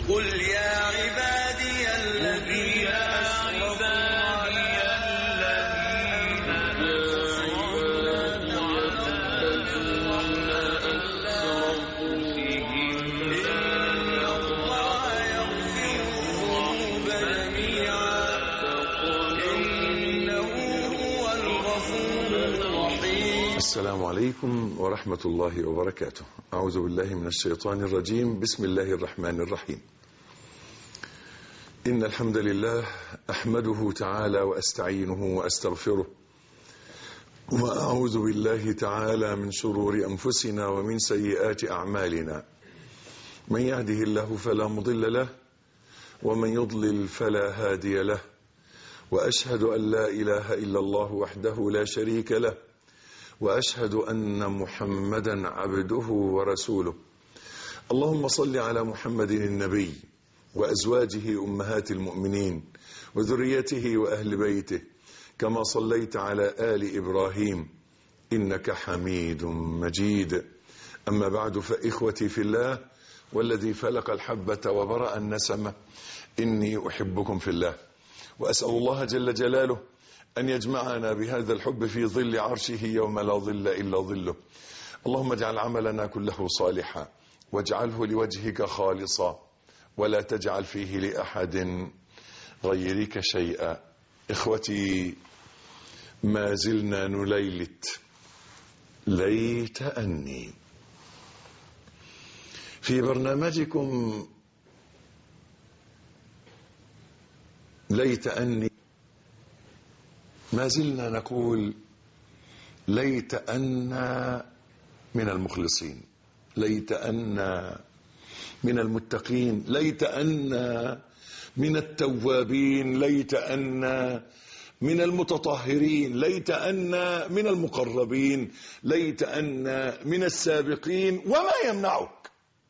قل يا عبادي الذين السلام عليكم ورحمة الله وبركاته. أعوذ بالله من الشيطان الرجيم. بسم الله الرحمن الرحيم. إن الحمد لله أحمده تعالى وأستعينه وأستغفره، وأعوذ بالله تعالى من شرور أنفسنا ومن سيئات أعمالنا. من يهده الله فلا مضل له، ومن يضلل فلا هادي له، وأشهد أن لا إله إلا الله وحده لا شريك له، وأشهد أن محمدا عبده ورسوله. اللهم صل على محمد النبي وأزواجه أمهات المؤمنين وذريته وأهل بيته، كما صليت على آل إبراهيم إنك حميد مجيد. أما بعد، فإخوتي في الله والذي فلق الحبة وبرأ النسمة، إني أحبكم في الله، وأسأل الله جل جلاله أن يجمعنا بهذا الحب في ظل عرشه يوم لا ظل إلا ظله. اللهم اجعل عملنا كله صالحا، واجعله لوجهك خالصا، ولا تجعل فيه لأحد غيرك شيئا. إخوتي، ما زلنا نليلت ليت أني في برنامجكم ليت أني، ما زلنا نقول ليت أنا من المخلصين، ليت أنا من المتقين، ليت أنا من التوابين، ليت أنا من المتطهرين، ليت أنا من المقربين، ليت أنا من السابقين. وما يمنعك؟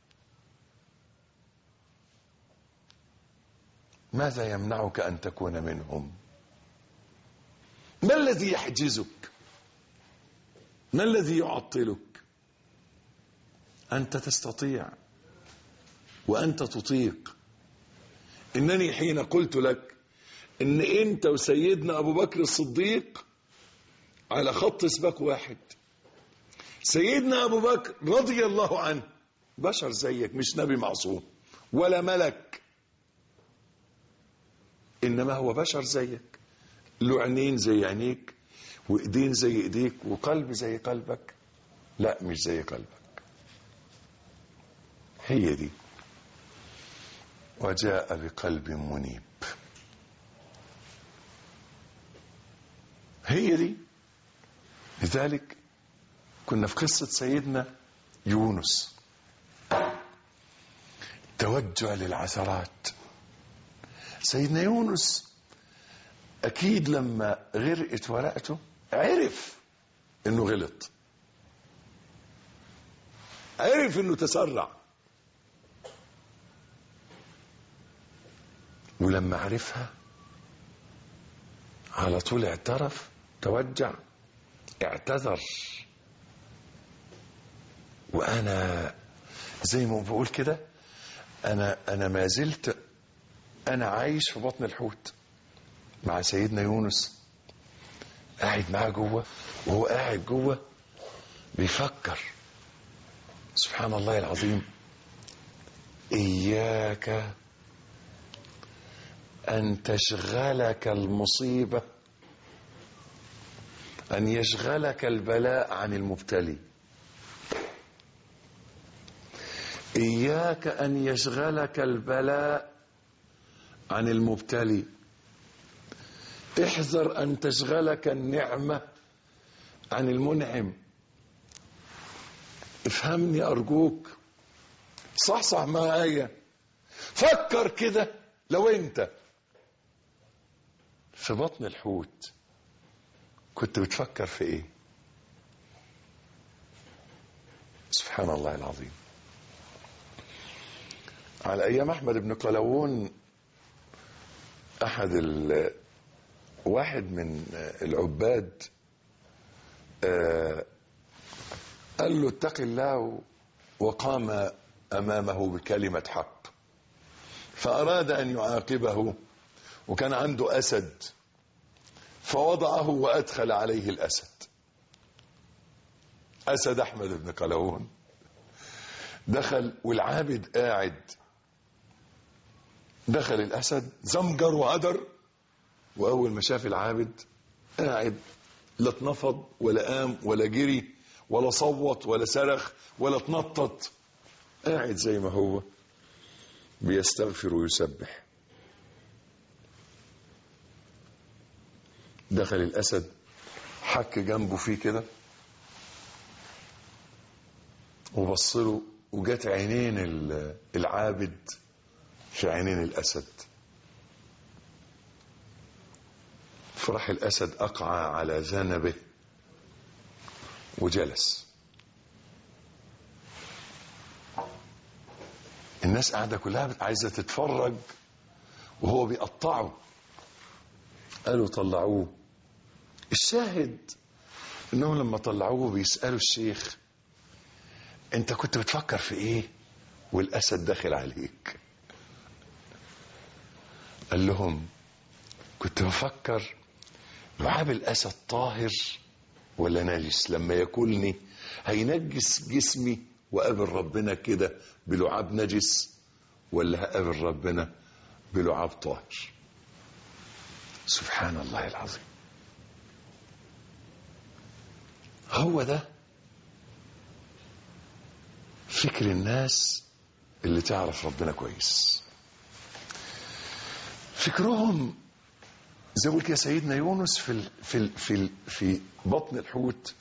ماذا يمنعك أن تكون منهم؟ ما الذي يحجزك؟ ما الذي يعطلك؟ أنت تستطيع وأنت تطيق. إنني حين قلت لك إن أنت وسيدنا أبو بكر الصديق على خط سباق واحد. سيدنا أبو بكر رضي الله عنه بشر زيك، مش نبي معصوم ولا ملك، إنما هو بشر زيك، له عينين زي عينيك، وايدين زي ايديك، وقلب زي قلبك. لا، مش زي قلبك. هي دي. وجاء بقلب منيب. هي دي. لذلك كنا في قصة سيدنا يونس، توجه للعثرات. سيدنا يونس أكيد لما غرقت ورقته عرف إنه غلط، عرف إنه تسرع، ولما عرفها على طول اعترف، توجع، اعتذر. وأنا زي ما بقول كده، أنا ما زلت أنا عايش في بطن الحوت مع سيدنا يونس، قاعد معاه جوه، وهو قاعد جوه بيفكر. سبحان الله العظيم. إياك أن تشغلك المصيبة، أن يشغلك البلاء عن المبتلي. إياك أن يشغلك البلاء عن المبتلي. احذر أن تشغلك النعمة عن المنعم. افهمني أرجوك، صحصح معايا، فكر كده. لو أنت في بطن الحوت كنت بتفكر في إيه؟ سبحان الله العظيم. على أيام أحمد بن قلاوون، واحد من العباد قال له اتق الله، وقام أمامه بكلمة حق. فأراد أن يعاقبه، وكان عنده أسد فوضعه وأدخل عليه الأسد، أسد أحمد بن قلاوون. دخل والعابد قاعد، دخل الأسد زمجر وهدر، وأول ما شاف العابد قاعد لا اتنفض ولا قام ولا جري ولا صوت ولا صرخ ولا اتنطط، قاعد زي ما هو بيستغفر ويسبح. دخل الأسد حك جنبه فيه كده وبصله، وجت عينين العابد في عينين الأسد، فراح الأسد أقع على ذنبه وجلس. الناس قاعدة كلها عايزة تتفرج وهو بيقطعه. قالوا طلعوه. الشاهد انهم لما طلعوه بيسألوا الشيخ انت كنت بتفكر في ايه والاسد داخل عليك؟ قال لهم كنت بفكر لعاب الاسد طاهر ولا نجس، لما ياكلني هينجس جسمي وقابل ربنا كده بلعاب نجس، ولا هقابل ربنا بلعاب طاهر؟ سبحان الله العظيم. هو ده فكر الناس اللي تعرف ربنا كويس. فكرهم زي ما قلت يا سيدنا يونس في بطن الحوت،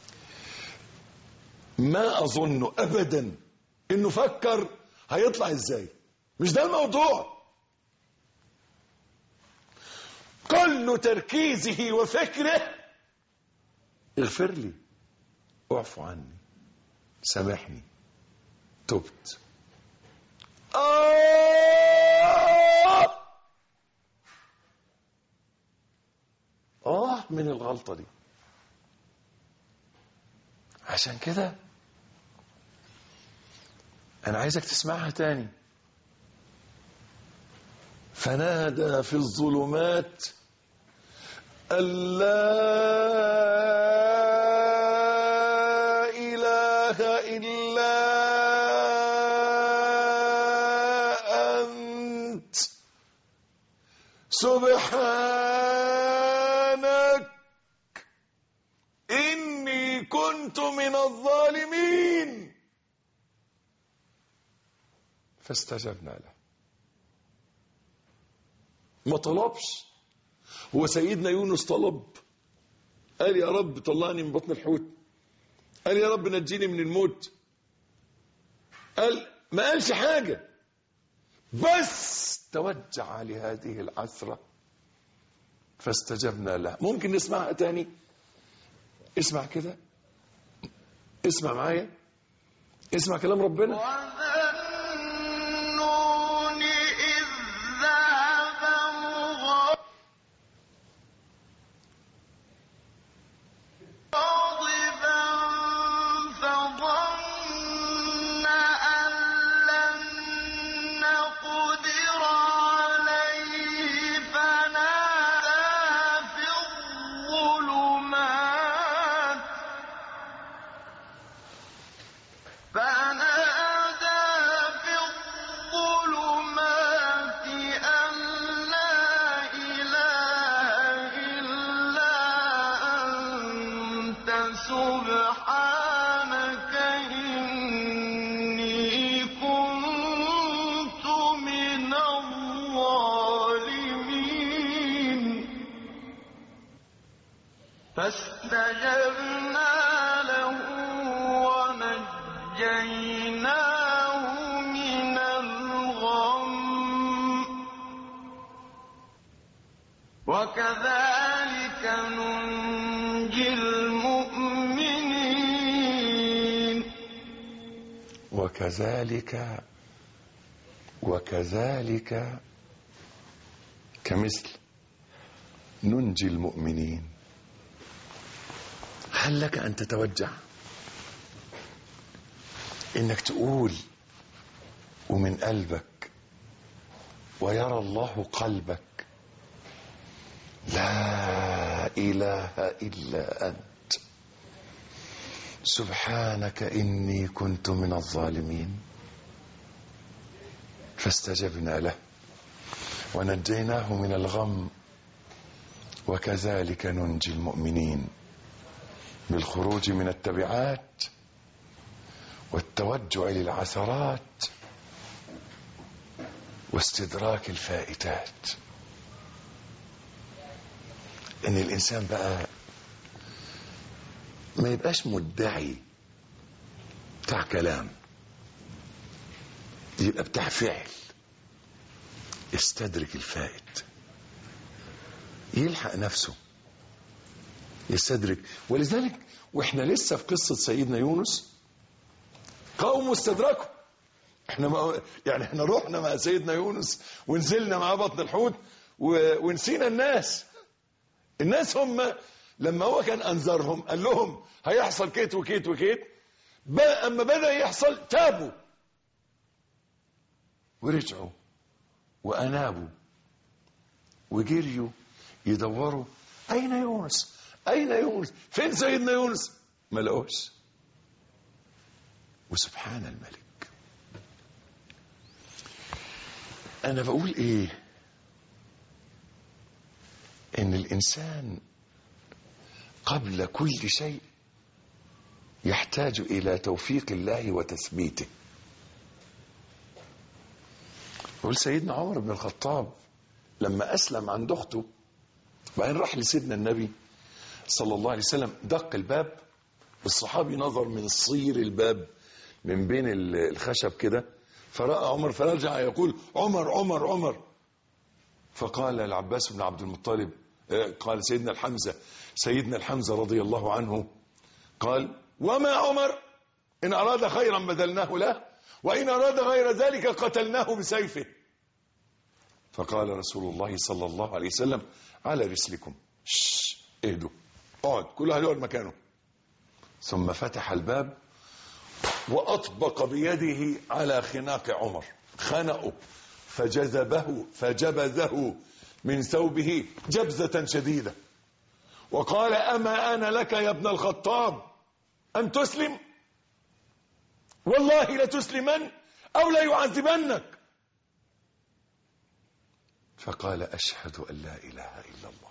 ما اظن ابدا انه فكر هيطلع ازاي، مش ده الموضوع. كل تركيزه وفكره اغفر لي، اعفو عني، سامحني، تبت. من الغلطة دي. عشان كده انا عايزك تسمعها تاني. فنادى في الظلمات أن لا إله إلا أنت سبحانك إني كنت من الظالمين. فاستجبنا له. ما طلبش. هو سيدنا يونس طلب؟ قال يا رب طلعني من بطن الحوت؟ قال يا رب نجيني من الموت؟ ما قالش حاجة، بس توجع لهذه العثرة فاستجبنا له. ممكن نسمعها تاني؟ اسمع كده، اسمع معايا، اسمع كلام ربنا. سبحانك إني كنت من الظالمين. فاستجبنا له ونجيناه من الغم وكذلك ننجي المؤمنين. وكذلك كمثل ننجي المؤمنين. هل لك أن تتوجع إنك تقول ومن قلبك ويرى الله قلبك. لا إله إلا أنت سبحانك إني كنت من الظالمين. فاستجبنا له ونجيناه من الغم وكذلك ننجي المؤمنين، بالخروج من التبعات والتوجع للعثرات واستدراك الفائتات. ان الانسان بقى ما يبقاش مدعي بتاع كلام، يبقى بتاع فعل، يستدرك الفائت، يلحق نفسه، يستدرك. ولذلك واحنا لسه في قصة سيدنا يونس قوم استدركوا. احنا رحنا مع سيدنا يونس ونزلنا مع بطن الحوت ونسينا الناس هم لما هو كان انذرهم قال لهم هيحصل كيت وكيت وكيت، اما بدأ يحصل تابوا ورجعوا وانابوا وجريوا يدوروا اين يونس، اين يونس، فين سيدنا يونس، ما لقوش. وسبحان الملك. انا بقول ايه؟ ان الانسان قبل كل شيء يحتاج الى توفيق الله وتثبيته. يقول سيدنا عمر بن الخطاب لما اسلم عند اخته وبعدين راح لسيدنا النبي صلى الله عليه وسلم، دق الباب، الصحابي نظر من صير الباب من بين الخشب كده فرأى عمر، فرجع يقول عمر عمر عمر. فقال العباس بن عبد المطلب، قال سيدنا الحمزة رضي الله عنه، قال وما عمر، إن أراد خيرا بذلناه له وإن أراد غير ذلك قتلناه بسيفه. فقال رسول الله صلى الله عليه وسلم على رسلكم، اهدوا، اقعد، كل واحد يقعد مكانه. ثم فتح الباب وأطبق بيده على خناق عمر، خنقه فجبذه من ثوبه جبزة شديدة، وقال أما أنا لك يا ابن الخطاب أن تسلم؟ والله لتسلمن أو لا يعذبنك. فقال أشهد أن لا إله إلا الله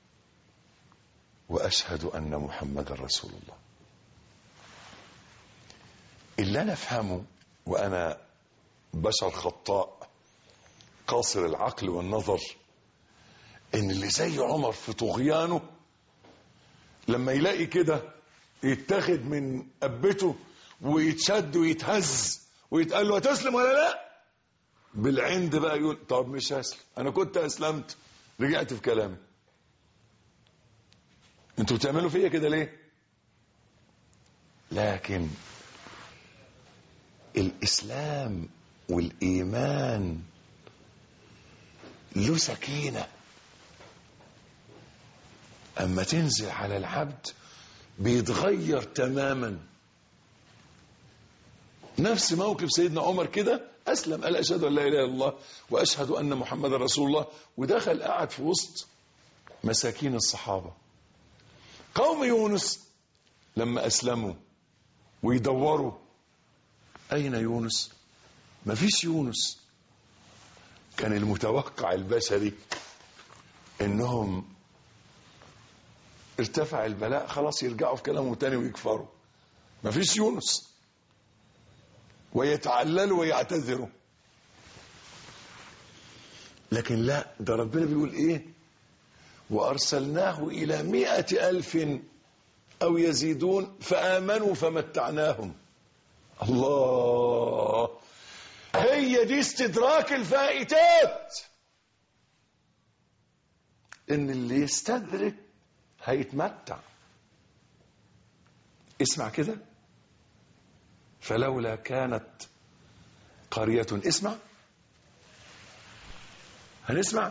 وأشهد أن محمد رسول الله. اللي أنا أفهمه وأنا بشر خطاء قاصر العقل والنظر، إن اللي زي عمر في طغيانه لما يلاقي كده يتاخد من أبته ويتشد ويتهز ويتقال له هتسلم ولا لا، بالعند بقى يقول طب مش هسلم، أنا كنت أسلمت رجعت في كلامي، انتوا بتعملوا فيا كده ليه؟ لكن الإسلام والإيمان له سكينة، أما تنزل على العبد بيتغير تماما. نفس موقف سيدنا عمر كده، أسلم، قال أشهد أن لا إله إلا الله وأشهد أن محمد رسول الله، ودخل قاعد في وسط مساكين الصحابة. قوم يونس لما أسلموا ويدوروا أين يونس؟ ما فيش يونس. كان المتوقع البشري إنهم ارتفع البلاء خلاص يرجعوا في كلامهم تاني ويكفروا. ما فيش يونس، ويتعللوا ويعتذروا. لكن لا، ده ربنا بيقول إيه؟ وأرسلناه إلى 100,000 أو يزيدون فآمنوا فمتعناهم. الله، هي دي استدراك الفائتات، إن اللي يستدرك هيتمتع. اسمع كده، فلولا كانت قرية، اسمع، هنسمع.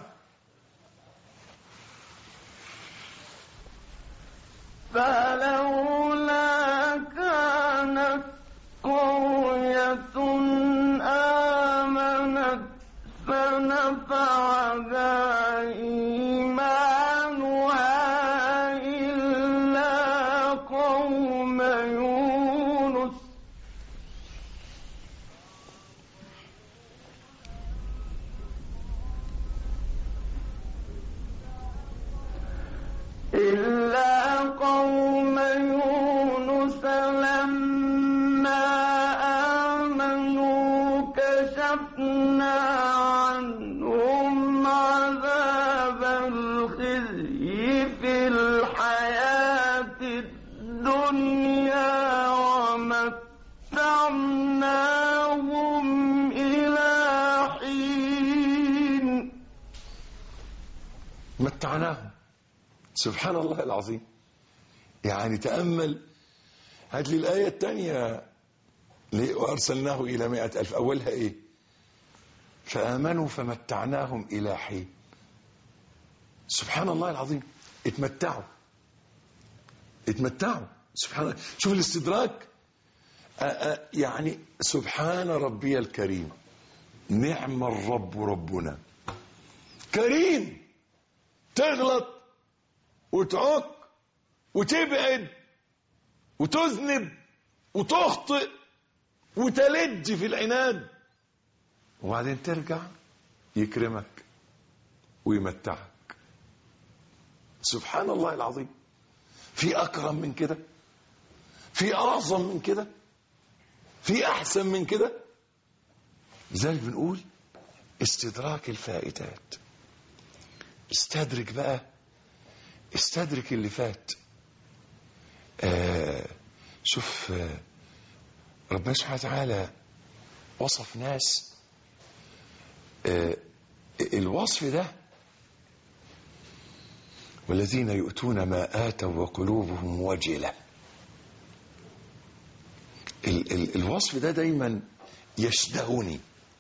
فلولا كانت قرية آمنت فنفعها إيمانها إلا قوم يونس لما آمنوا كشفنا عنهم عذاب الخزي في الحياة الدنيا ومتعناهم إلى حين. متعناهم. سبحان الله العظيم. يعني تأمل، هات لي الآية الثانية، وأرسلناه إلى 100,000، أولها إيه؟ فآمنوا فمتعناهم إلى حين. سبحان الله العظيم. اتمتعوا. سبحان الله. شوف الاستدراك. يعني سبحان ربي الكريم، نعم الرب ربنا. كريم. تغلط وتعك وتبعد وتذنب وتخطئ وتلج في العناد، وبعدين ترجع يكرمك ويمتعك. سبحان الله العظيم. في أكرم من كده؟ في أعظم من كده؟ في أحسن من كده؟ لذلك بنقول استدراك الفائتات. استدرك بقى، استدرك اللي فات. شوف ربنا سبحانه وتعالى وصف ناس، الوصف ده والذين يؤتون ما آتوا وقلوبهم وجلة. الوصف ده دايما يشدهني،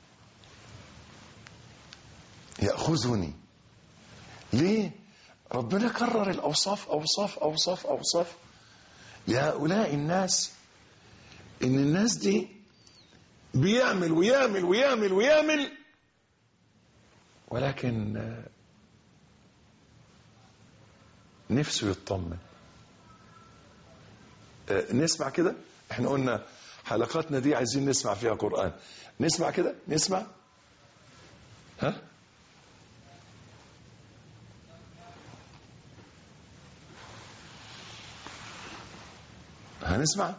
يأخذني. ليه؟ ربنا كرر الأوصاف أوصاف أوصاف أوصاف لهؤلاء الناس، إن الناس دي بيعمل ويعمل ويعمل ويعمل، ولكن نفسه يطمن. نسمع كده. احنا قلنا حلقاتنا دي عايزين نسمع فيها قرآن. نسمع كده، نسمع. ها؟ هنسمع.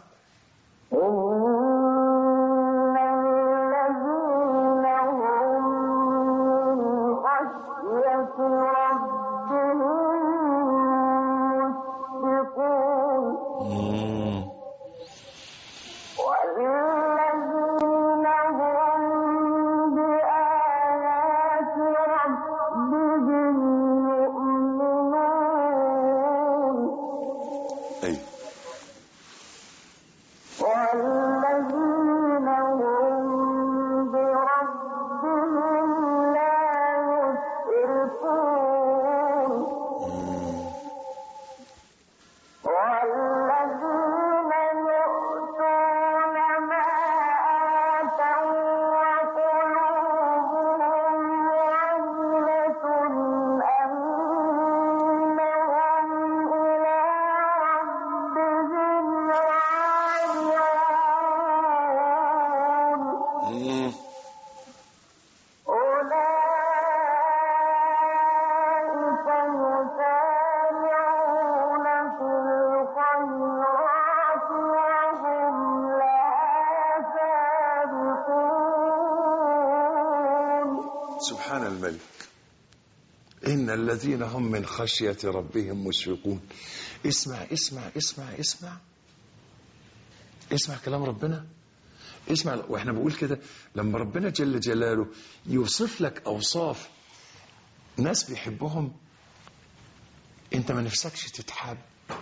سبحان الملك. إن الذين هم من خشية ربهم مشفقون. اسمع اسمع اسمع اسمع اسمع كلام ربنا. اسمع. واحنا بقول كده لما ربنا جل جلاله يوصف لك أوصاف ناس بيحبهم، انت ما نفسكش تتحب،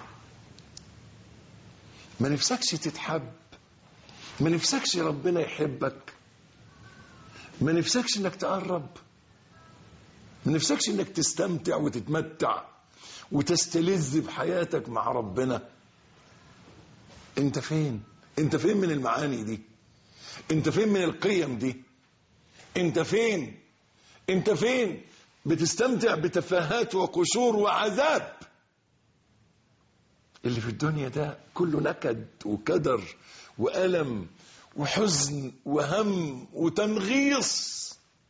ما نفسكش تتحب، ما نفسكش ربنا يحبك، ما نفسكش انك تقرب، ما نفسكش انك تستمتع وتتمتع وتستلذ بحياتك مع ربنا. انت فين؟ انت فين من المعاني دي؟ انت فين من القيم دي؟ انت فين انت فين؟ بتستمتع بتفاهات وقشور وعذاب. اللي في الدنيا ده كله نكد وكدر وألم وحزن وهم وتنغيص.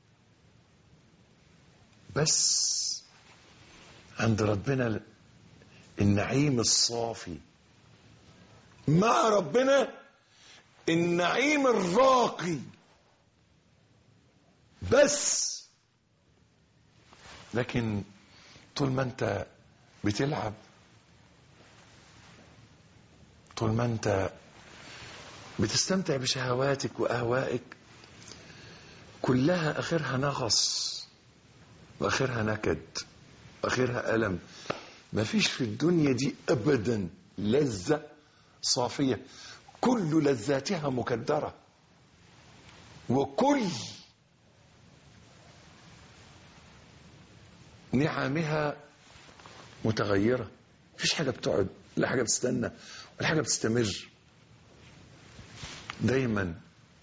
بس عند ربنا النعيم الصافي، مع ربنا النعيم الراقي. بس لكن طول ما انت بتلعب، طول ما انت بتستمتع بشهواتك واهوائك، كلها اخرها نغص واخرها نكد واخرها الم. ما فيش في الدنيا دي ابدا لذة صافية، كل لذاتها مكدرة، وكل نعمها متغيرة. مفيش حاجة بتقعد، لا حاجة بتستنى ولا حاجة بتستمر. دايما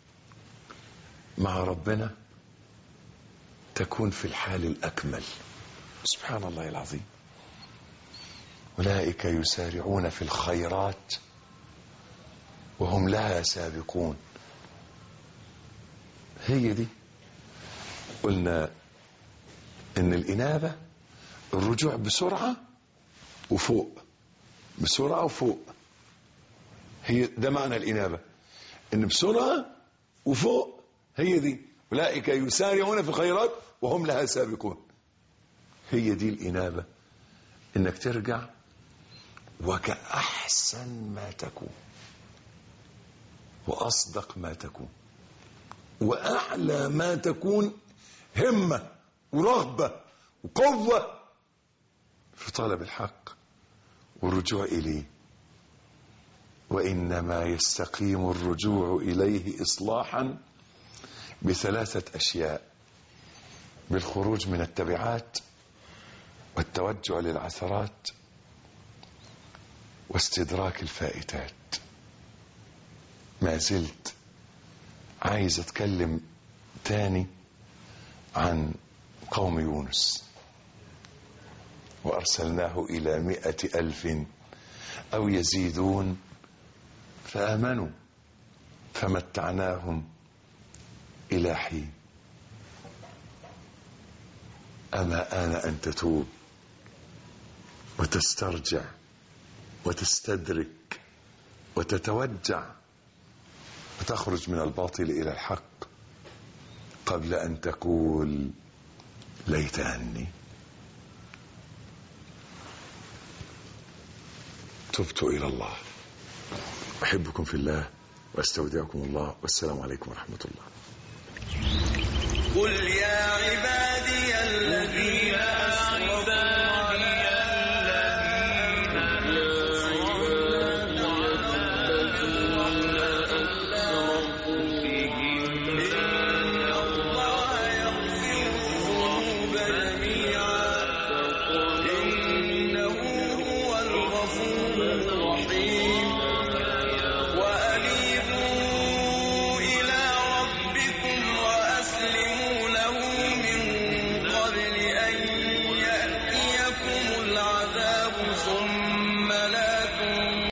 مع ربنا تكون في الحال الأكمل. سبحان الله العظيم. أولئك يسارعون في الخيرات وهم لها سابقون. هي دي قلنا ان الإنابة الرجوع بسرعة وفوق، بسرعة وفوق. هي ده معنى الإنابة، ان بسرعة وفوق. هي دي أولئك يسارعون في الخيرات وهم لها سابقون. هي دي الإنابة، انك ترجع وكأحسن ما تكون، وأصدق ما تكون، وأعلى ما تكون همة ورغبة وقوة في طلب الحق والرجوع إليه. وإنما يستقيم الرجوع إليه إصلاحا بثلاثة أشياء: بالخروج من التبعات، والتوجع للعثرات، واستدراك الفائتات. ما زلت عايز أتكلم تاني عن قوم يونس. وأرسلناه إلى 100,000 أو يزيدون فآمنوا فمتعناهم إلى حين. أما آن أن تتوب وتسترجع وتستدرك وتتوجع وتخرج من الباطل إلى الحق قبل أن تقول ليت أني تبت إلى الله. أحبكم في الله وأستودعكم الله، والسلام عليكم ورحمة الله. قل